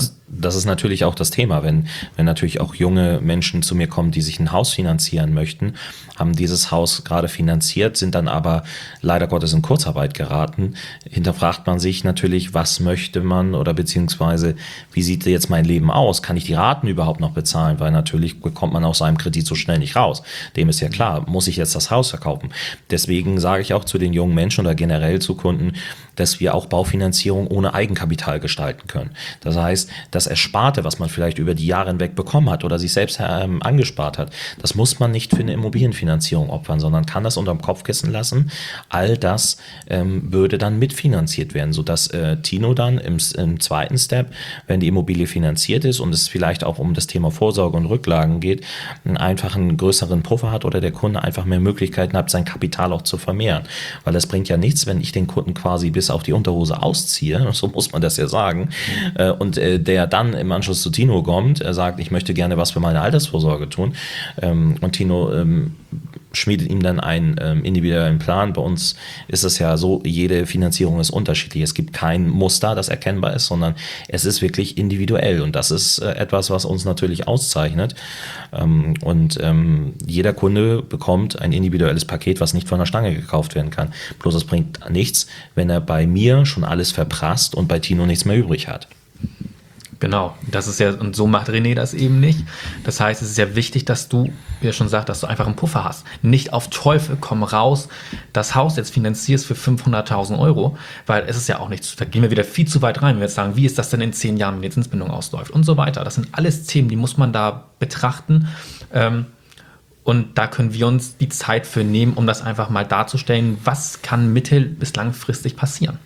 das ist natürlich auch das Thema, wenn, wenn natürlich auch junge Menschen zu mir kommen, die sich ein Haus finanzieren möchten, haben dieses Haus gerade finanziert, sind dann aber leider Gottes in Kurzarbeit geraten, hinterfragt man sich natürlich, was möchte man oder beziehungsweise wie sieht jetzt mein Leben aus? Kann ich die Raten überhaupt noch bezahlen? Weil natürlich bekommt man aus seinem Kredit so schnell nicht raus. Dem ist ja klar, muss ich jetzt das Haus verkaufen? Deswegen sage ich auch zu den jungen Menschen oder generell zu Kunden, dass wir auch Baufinanzierung ohne Eigenkapital gestalten können. Das heißt, das Ersparte, was man vielleicht über die Jahre hinweg bekommen hat oder sich selbst ähm, angespart hat, das muss man nicht für eine Immobilienfinanzierung opfern, sondern kann das unterm Kopfkissen lassen. All das ähm, würde dann mitfinanziert werden, sodass äh, Tino dann im, im zweiten Step, wenn die Immobilie finanziert ist und es vielleicht auch um das Thema Vorsorge und Rücklagen geht, einfach einen größeren Puffer hat oder der Kunde einfach mehr Möglichkeiten hat, sein Kapital auch zu vermehren. Weil das bringt ja nichts, wenn ich den Kunden quasi bis auf die Unterhose ausziehe, so muss man das ja sagen, äh, und äh, der dann im Anschluss zu Tino kommt, er sagt, ich möchte gerne was für meine Altersvorsorge tun, ähm, und Tino ähm, schmiedet ihm dann einen ähm, individuellen Plan. Bei uns ist es ja so, jede Finanzierung ist unterschiedlich. Es gibt kein Muster, das erkennbar ist, sondern es ist wirklich individuell und das ist äh, etwas, was uns natürlich auszeichnet. Ähm, und ähm, jeder Kunde bekommt ein individuelles Paket, was nicht von der Stange gekauft werden kann. Bloß es bringt nichts, wenn er bei mir schon alles verprasst und bei Tino nichts mehr übrig hat. Genau, das ist ja, und so macht René das eben nicht. Das heißt, es ist ja wichtig, dass du, wie er schon sagt, dass du einfach einen Puffer hast. Nicht auf Teufel komm raus, das Haus jetzt finanzierst für fünfhunderttausend Euro, weil es ist ja auch nichts, da gehen wir wieder viel zu weit rein, wenn wir jetzt sagen, wie ist das denn in zehn Jahren, wenn die Zinsbindung ausläuft und so weiter. Das sind alles Themen, die muss man da betrachten. Ähm, Und da können wir uns die Zeit für nehmen, um das einfach mal darzustellen, was kann mittel- bis langfristig passieren.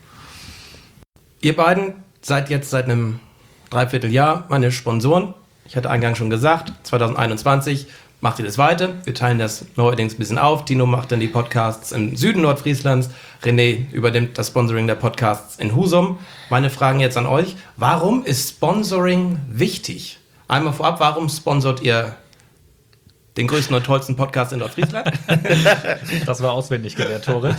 Ihr beiden seid jetzt seit einem Dreivierteljahr meine Sponsoren. Ich hatte eingangs schon gesagt, zwanzig einundzwanzig macht ihr das weiter. Wir teilen das neuerdings ein bisschen auf. Tino macht dann die Podcasts im Süden Nordfrieslands. René übernimmt das Sponsoring der Podcasts in Husum. Meine Fragen jetzt an euch. Warum ist Sponsoring wichtig? Einmal vorab, warum sponsort ihr den größten und tollsten Podcast in Nordfriesland? Das war auswendig gelernt, Tore.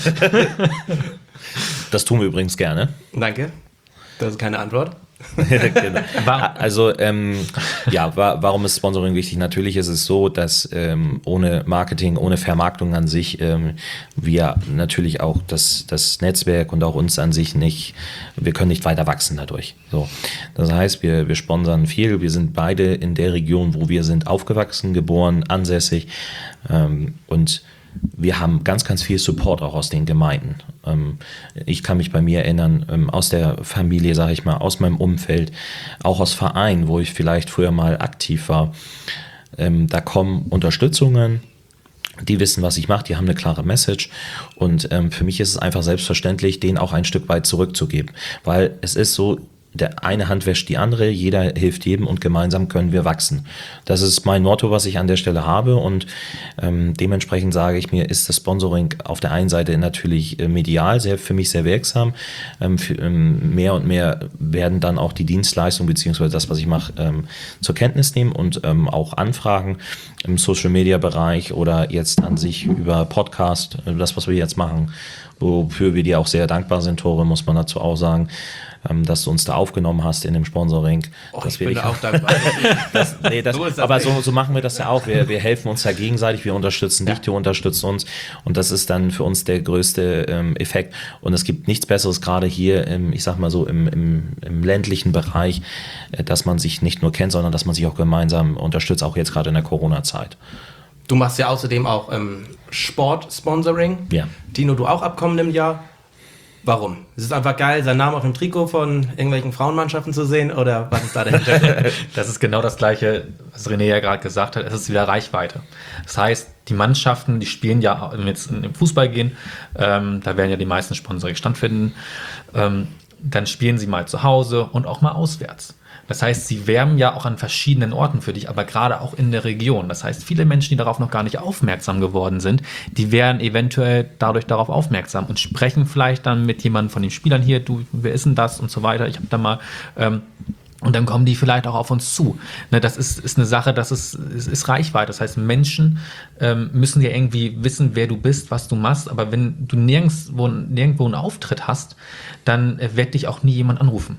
Das tun wir übrigens gerne. Danke. Das ist keine Antwort. Genau. Also ähm, ja, wa- warum ist Sponsoring wichtig? Natürlich ist es so, dass ähm, ohne Marketing, ohne Vermarktung an sich ähm, wir natürlich auch das, das Netzwerk und auch uns an sich nicht, wir können nicht weiter wachsen dadurch. So, das heißt, wir, wir sponsern viel. Wir sind beide in der Region, wo wir sind, aufgewachsen, geboren, ansässig, ähm, und wir haben ganz, ganz viel Support auch aus den Gemeinden. Ähm, ich kann mich bei mir erinnern, ähm, aus der Familie, sage ich mal, aus meinem Umfeld, auch aus Vereinen, wo ich vielleicht früher mal aktiv war. Ähm, da kommen Unterstützungen, die wissen, was ich mache, die haben eine klare Message und ähm, für mich ist es einfach selbstverständlich, denen auch ein Stück weit zurückzugeben, weil es ist so, der eine Hand wäscht die andere, jeder hilft jedem und gemeinsam können wir wachsen. Das ist mein Motto, was ich an der Stelle habe und ähm, dementsprechend sage ich mir, ist das Sponsoring auf der einen Seite natürlich äh, medial sehr, für mich sehr wirksam. Ähm, für, ähm, mehr und mehr werden dann auch die Dienstleistungen beziehungsweise das, was ich mache, ähm, zur Kenntnis nehmen und ähm, auch Anfragen im Social-Media-Bereich oder jetzt an sich über Podcast, äh, das, was wir jetzt machen, wofür wir dir auch sehr dankbar sind, Tore, muss man dazu auch sagen, ähm, dass du uns da aufgenommen hast in dem Sponsoring. Oh, dass ich wir bin dich da auch dankbar. das, nee, das, So ist das aber nicht. so, so machen wir das ja auch. Wir, wir helfen uns ja gegenseitig, wir unterstützen dich, du unterstützt uns und das ist dann für uns der größte ähm, Effekt. Und es gibt nichts Besseres, gerade hier, im, ich sag mal so, im, im, im ländlichen Bereich, äh, dass man sich nicht nur kennt, sondern dass man sich auch gemeinsam unterstützt, auch jetzt gerade in der Corona-Zeit. Du machst ja außerdem auch ähm, Sport-Sponsoring. Ja. Tino, du auch ab kommendem Jahr. Warum? Es ist einfach geil, seinen Namen auf dem Trikot von irgendwelchen Frauenmannschaften zu sehen oder was ist da dahinter? Das ist genau das Gleiche, was René ja gerade gesagt hat. Es ist wieder Reichweite. Das heißt, die Mannschaften, die spielen ja, wenn wir jetzt in den Fußball gehen, ähm, da werden ja die meisten Sponsoring stattfinden, ähm, dann spielen sie mal zu Hause und auch mal auswärts. Das heißt, sie werben ja auch an verschiedenen Orten für dich, aber gerade auch in der Region. Das heißt, viele Menschen, die darauf noch gar nicht aufmerksam geworden sind, die werden eventuell dadurch darauf aufmerksam und sprechen vielleicht dann mit jemandem von den Spielern hier, du, wer ist denn das und so weiter. Ich habe da mal... Ähm, Und dann kommen die vielleicht auch auf uns zu. Ne, das ist, ist eine Sache, das ist, ist, ist Reichweite. Das heißt, Menschen ähm, müssen ja irgendwie wissen, wer du bist, was du machst. Aber wenn du nirgendwo, nirgendwo einen Auftritt hast, dann äh, wird dich auch nie jemand anrufen.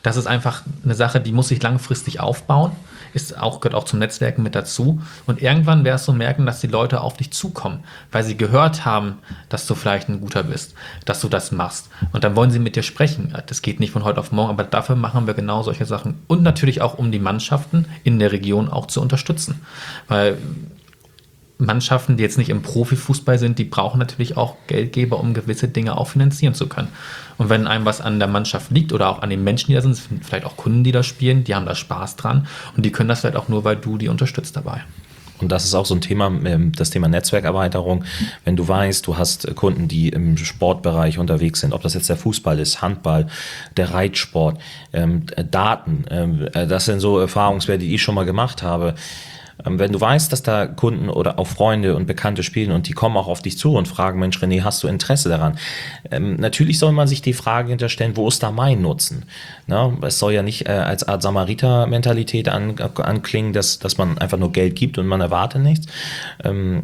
Das ist einfach eine Sache, die muss sich langfristig aufbauen. Ist auch, gehört auch zum Netzwerken mit dazu. Und irgendwann wirst du merken, dass die Leute auf dich zukommen, weil sie gehört haben, dass du vielleicht ein Guter bist, dass du das machst. Und dann wollen sie mit dir sprechen. Das geht nicht von heute auf morgen, aber dafür machen wir genau solche Sachen. Und natürlich auch, um die Mannschaften in der Region auch zu unterstützen. Weil Mannschaften, die jetzt nicht im Profifußball sind, die brauchen natürlich auch Geldgeber, um gewisse Dinge auch finanzieren zu können. Und wenn einem was an der Mannschaft liegt oder auch an den Menschen, die da sind, vielleicht auch Kunden, die da spielen, die haben da Spaß dran und die können das vielleicht auch nur, weil du die unterstützt dabei. Und das ist auch so ein Thema, das Thema Netzwerkerweiterung. Wenn du weißt, du hast Kunden, die im Sportbereich unterwegs sind, ob das jetzt der Fußball ist, Handball, der Reitsport, ähm, Daten, ähm, das sind so Erfahrungswerte, die ich schon mal gemacht habe. Wenn du weißt, dass da Kunden oder auch Freunde und Bekannte spielen und die kommen auch auf dich zu und fragen, Mensch René, hast du Interesse daran? Ähm, natürlich soll man sich die Frage hinterstellen, wo ist da mein Nutzen? Na, es soll ja nicht äh, als Art Samariter-Mentalität an, anklingen, dass, dass man einfach nur Geld gibt und man erwartet nichts. Ähm,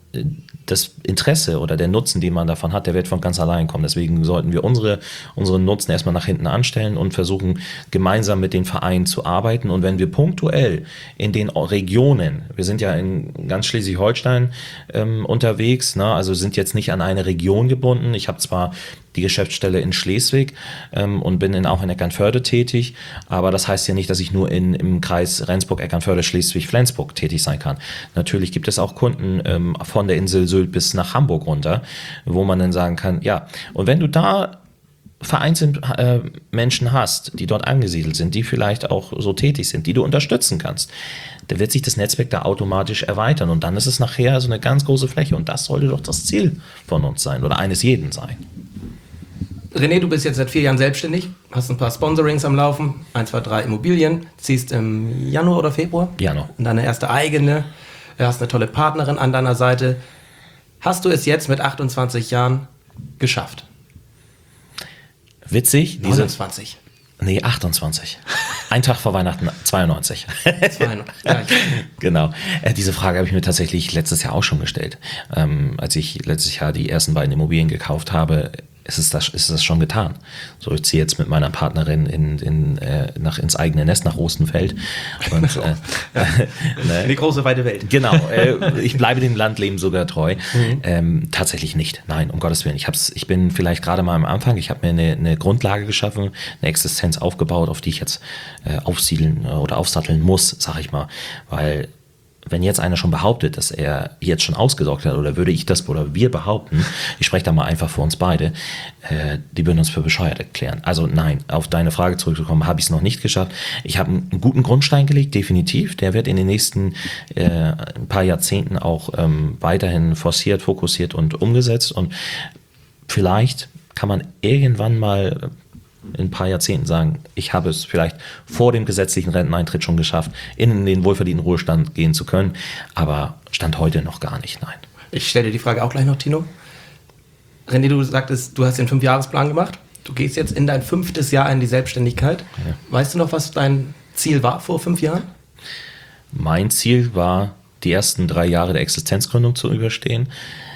das Interesse oder der Nutzen, den man davon hat, der wird von ganz allein kommen. Deswegen sollten wir unsere, unseren Nutzen erstmal nach hinten anstellen und versuchen, gemeinsam mit den Vereinen zu arbeiten. Und wenn wir punktuell in den Regionen, wir sind ja in ganz Schleswig-Holstein ähm, unterwegs, ne, also sind jetzt nicht an eine Region gebunden. Ich habe zwar die Geschäftsstelle in Schleswig ähm, und bin in, auch in Eckernförde tätig. Aber das heißt ja nicht, dass ich nur in, im Kreis Rendsburg, Eckernförde, Schleswig, Flensburg tätig sein kann. Natürlich gibt es auch Kunden ähm, von der Insel Sylt bis nach Hamburg runter, wo man dann sagen kann, ja, und wenn du da vereinzelt äh, Menschen hast, die dort angesiedelt sind, die vielleicht auch so tätig sind, die du unterstützen kannst, dann wird sich das Netzwerk da automatisch erweitern und dann ist es nachher so eine ganz große Fläche und das sollte doch das Ziel von uns sein oder eines jeden sein. René, du bist jetzt seit vier Jahren selbstständig, hast ein paar Sponsorings am Laufen, ein, zwei, drei Immobilien, ziehst im Januar oder Februar Januar. in deine erste eigene, hast eine tolle Partnerin an deiner Seite. Hast du es jetzt mit achtundzwanzig Jahren geschafft? Witzig. Diese, neunundzwanzig. Nee, achtundzwanzig. Ein Tag vor Weihnachten, zweiundneunzig. zweiundneunzig. Ja, ich genau. Äh, diese Frage habe ich mir tatsächlich letztes Jahr auch schon gestellt. Ähm, als ich letztes Jahr die ersten beiden Immobilien gekauft habe, ist es das, ist das schon getan. So, ich ziehe jetzt mit meiner Partnerin in, in, äh, nach, ins eigene Nest nach Ostenfeld. Und, äh, ne? Die große, weite Welt. Genau. Äh, ich bleibe dem Landleben sogar treu. Mhm. Ähm, tatsächlich nicht. Nein, um Gottes Willen. Ich, hab's, ich bin vielleicht gerade mal am Anfang. Ich habe mir eine, eine Grundlage geschaffen, eine Existenz aufgebaut, auf die ich jetzt äh, aufsiedeln oder aufsatteln muss, sag ich mal. Weil wenn jetzt einer schon behauptet, dass er jetzt schon ausgesorgt hat, oder würde ich das oder wir behaupten, ich spreche da mal einfach für uns beide, äh, die würden uns für bescheuert erklären. Also nein, auf deine Frage zurückzukommen, habe ich es noch nicht geschafft. Ich habe einen guten Grundstein gelegt, definitiv. Der wird in den nächsten äh, ein paar Jahrzehnten auch ähm, weiterhin forciert, fokussiert und umgesetzt. Und vielleicht kann man irgendwann mal in ein paar Jahrzehnten sagen, ich habe es vielleicht vor dem gesetzlichen Renteneintritt schon geschafft, in den wohlverdienten Ruhestand gehen zu können, aber Stand heute noch gar nicht, nein. Ich stelle dir die Frage auch gleich noch, Tino. René, du sagtest, du hast den Fünfjahresplan gemacht. Du gehst jetzt in dein fünftes Jahr in die Selbstständigkeit. Ja. Weißt du noch, was dein Ziel war vor fünf Jahren? Mein Ziel war, die ersten drei Jahre der Existenzgründung zu überstehen.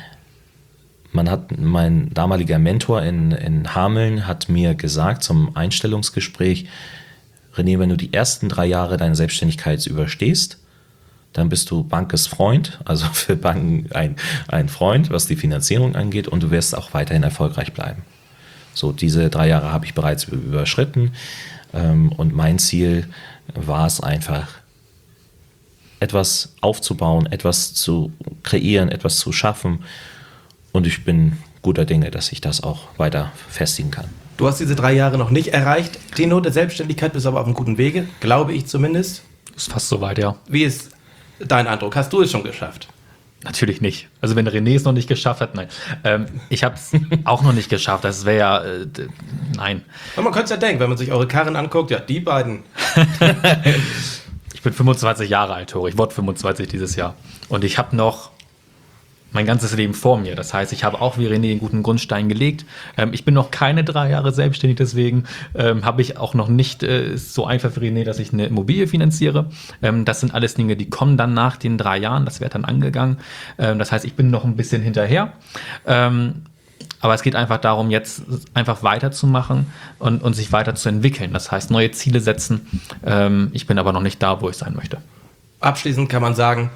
Man hat, mein damaliger Mentor in, in Hameln hat mir gesagt zum Einstellungsgespräch, René, wenn du die ersten drei Jahre deiner Selbstständigkeit überstehst, dann bist du Bankes Freund, also für Banken ein, ein Freund, was die Finanzierung angeht, und du wirst auch weiterhin erfolgreich bleiben. So, diese drei Jahre habe ich bereits überschritten, ähm, und mein Ziel war es einfach, etwas aufzubauen, etwas zu kreieren, etwas zu schaffen. Und ich bin guter Dinge, dass ich das auch weiter festigen kann. Du hast diese drei Jahre noch nicht erreicht, Tino, der Selbstständigkeit, bist aber auf einem guten Wege, glaube ich zumindest. Ist fast soweit, ja. Wie ist dein Eindruck? Hast du es schon geschafft? Natürlich nicht. Also wenn René es noch nicht geschafft hat, nein. Ähm, ich habe es auch noch nicht geschafft. Das wäre ja, äh, d- nein. Aber man könnte es ja denken, wenn man sich eure Karren anguckt, ja, die beiden. Ich bin fünfundzwanzig Jahre alt, Tore. Ich wurde fünfundzwanzig dieses Jahr. Und ich habe noch mein ganzes Leben vor mir. Das heißt, ich habe auch wie René einen guten Grundstein gelegt. Ähm, ich bin noch keine drei Jahre selbstständig, deswegen ähm, habe ich auch noch nicht äh, so einfach für René, dass ich eine Immobilie finanziere. Ähm, das sind alles Dinge, die kommen dann nach den drei Jahren. Das wird dann angegangen. Ähm, das heißt, ich bin noch ein bisschen hinterher. Ähm, aber es geht einfach darum, jetzt einfach weiterzumachen und, und sich weiterzuentwickeln. Das heißt, neue Ziele setzen. Ähm, ich bin aber noch nicht da, wo ich sein möchte. Abschließend kann man sagen,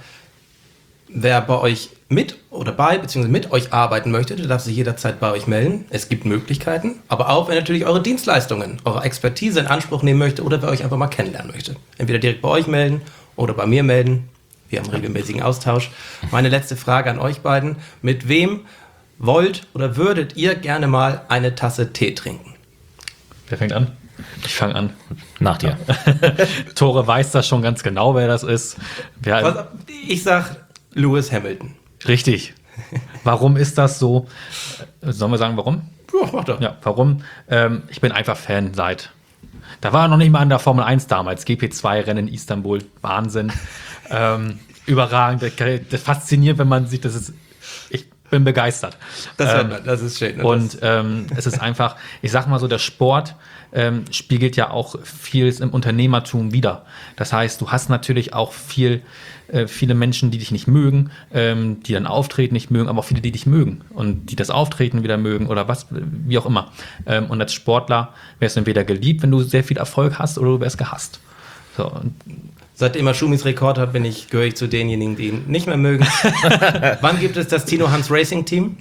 wer bei euch mit oder bei, beziehungsweise mit euch arbeiten möchte, der darf sich jederzeit bei euch melden. Es gibt Möglichkeiten, aber auch, wenn natürlich eure Dienstleistungen, eure Expertise in Anspruch nehmen möchte oder wer euch einfach mal kennenlernen möchte. Entweder direkt bei euch melden oder bei mir melden. Wir haben regelmäßigen Austausch. Meine letzte Frage an euch beiden. Mit wem wollt oder würdet ihr gerne mal eine Tasse Tee trinken? Wer fängt an? Ich fange an. Nach dir. Tore weiß das schon ganz genau, wer das ist. Wer, Was, ich sag Lewis Hamilton. Richtig. Warum ist das so? Sollen wir sagen, warum? Ja, mach doch. Ja, warum? Ähm, ich bin einfach Fan seit. Da war er noch nicht mal in der Formel eins damals. G P zwei Rennen in Istanbul. Wahnsinn. ähm, überragend. Das fasziniert, wenn man sieht, das ist. Ich bin begeistert. Das, ähm, man, das ist schön. Und ähm, es ist einfach, ich sag mal so, der Sport ähm, spiegelt ja auch vieles im Unternehmertum wider. Das heißt, du hast natürlich auch viel, äh, viele Menschen, die dich nicht mögen, ähm, die dein Auftreten nicht mögen, aber auch viele, die dich mögen und die das Auftreten wieder mögen oder was, wie auch immer. Ähm, und als Sportler wärst du entweder geliebt, wenn du sehr viel Erfolg hast, oder du wärst gehasst. So, und seitdem er Schumis Rekord hat, bin ich, gehöre ich zu denjenigen, die ihn nicht mehr mögen. Wann gibt es das Tino Hans Racing Team?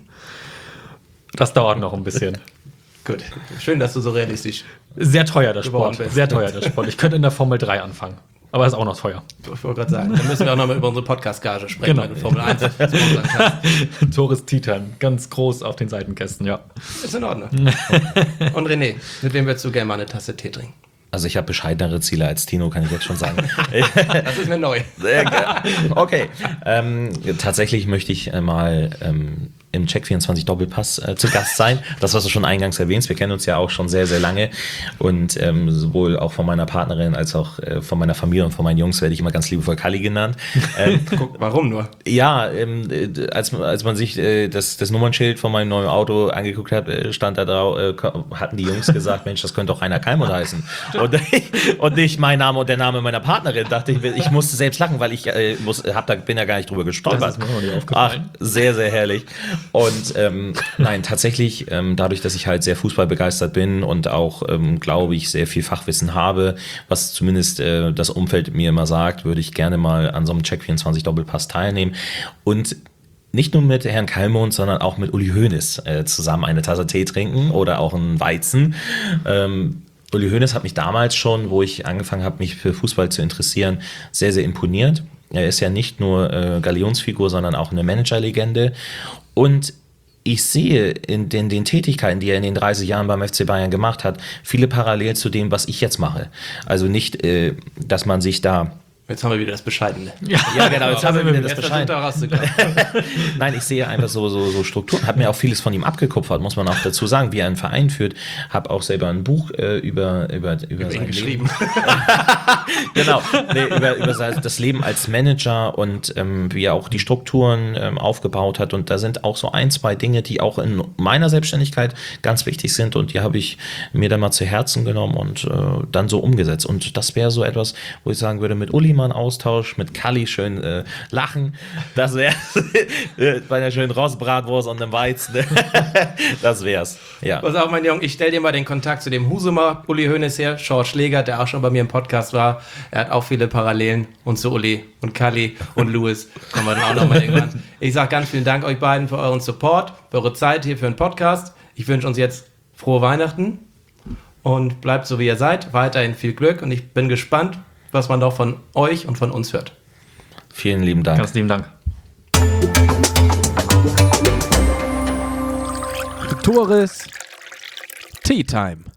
das dauert noch ein bisschen. Gut, schön, dass du so realistisch. Sehr teuer, der Geworden Sport. bist. Sehr teuer, der Sport. Ich könnte in der Formel drei anfangen. Aber ist auch noch teuer. Ich wollte gerade sagen, dann müssen wir auch noch mal über unsere Podcast-Gage sprechen, Genau. wenn du Formel eins sponsern kannst. Tores Titan, ganz groß auf den Seitenkästen, ja. Ist in Ordnung. Und René, mit wem würdest du gerne mal eine Tasse Tee trinken? Also ich habe bescheidenere Ziele als Tino, kann ich jetzt schon sagen. Das ist mir neu. Okay. Ähm, tatsächlich möchte ich äh, mal ähm, im Check vierundzwanzig Doppelpass äh, zu Gast sein. Das, was du schon eingangs erwähnst, wir kennen uns ja auch schon sehr, sehr lange. Und ähm, sowohl auch von meiner Partnerin als auch äh, von meiner Familie und von meinen Jungs werde ich immer ganz liebevoll Kalli genannt. Ähm, Guck, warum nur? Ja, ähm, äh, als, als man sich äh, das, das Nummernschild von meinem neuen Auto angeguckt hat, äh, stand da drauf, äh, hatten die Jungs gesagt, Mensch, das könnte doch Rainer Kalmund heißen. Und, und nicht mein Name und der Name meiner Partnerin. Dachte ich, ich musste selbst lachen, weil ich äh, muss, hab da, bin ja gar nicht drüber gestolpert. Das ist mir noch nicht aufgefallen. Ach, sehr, sehr herrlich. Und ähm, nein, tatsächlich, ähm, dadurch, dass ich halt sehr fußballbegeistert bin und auch, ähm, glaube ich, sehr viel Fachwissen habe, was zumindest äh, das Umfeld mir immer sagt, würde ich gerne mal an so einem Check vierundzwanzig Doppelpass teilnehmen. Und nicht nur mit Herrn Kalmund, sondern auch mit Uli Hoeneß äh, zusammen eine Tasse Tee trinken oder auch einen Weizen. Ähm, Uli Hoeneß hat mich damals schon, wo ich angefangen habe, mich für Fußball zu interessieren, sehr, sehr imponiert. Er ist ja nicht nur äh, Galionsfigur, sondern auch eine Managerlegende. Und ich sehe in den, den Tätigkeiten, die er in den dreißig Jahren beim F C Bayern gemacht hat, viele Parallelen zu dem, was ich jetzt mache. Also nicht, äh, dass man sich da... Jetzt haben wir wieder das Bescheidene. Ja, genau, jetzt haben wir wieder das Jetzt Bescheid. versucht er rauszukommen. Nein, ich sehe einfach so, so, so Strukturen. Habe mir auch vieles von ihm abgekupfert, muss man auch dazu sagen, wie er einen Verein führt. Habe auch selber ein Buch äh, über, über, über, Über ihn sein geschrieben. Leben. Genau, nee, über, über sein, das Leben als Manager und ähm, wie er auch die Strukturen ähm, aufgebaut hat. Und da sind auch so ein, zwei Dinge, die auch in meiner Selbstständigkeit ganz wichtig sind. Und die habe ich mir dann mal zu Herzen genommen und äh, dann so umgesetzt. Und das wäre so etwas, wo ich sagen würde, mit Uli mal einen Austausch, mit Kalli schön äh, lachen. Das wäre bei einer schönen Rostbratwurst und einem Weizen. Das wär's. Ja. Pass auf, mein Junge, ich stell dir mal den Kontakt zu dem Husumer Uli Hoeneß her, George Schläger, der auch schon bei mir im Podcast war. Er hat auch viele Parallelen und zu Uli und Kalli und Louis kommen wir dann auch nochmal irgendwann. Ich sage ganz vielen Dank euch beiden für euren Support, für eure Zeit hier für den Podcast. Ich wünsche uns jetzt frohe Weihnachten und bleibt so wie ihr seid. Weiterhin viel Glück und ich bin gespannt, was man doch von euch und von uns hört. Vielen lieben Dank. Ganz lieben Dank. Tores Tea Time.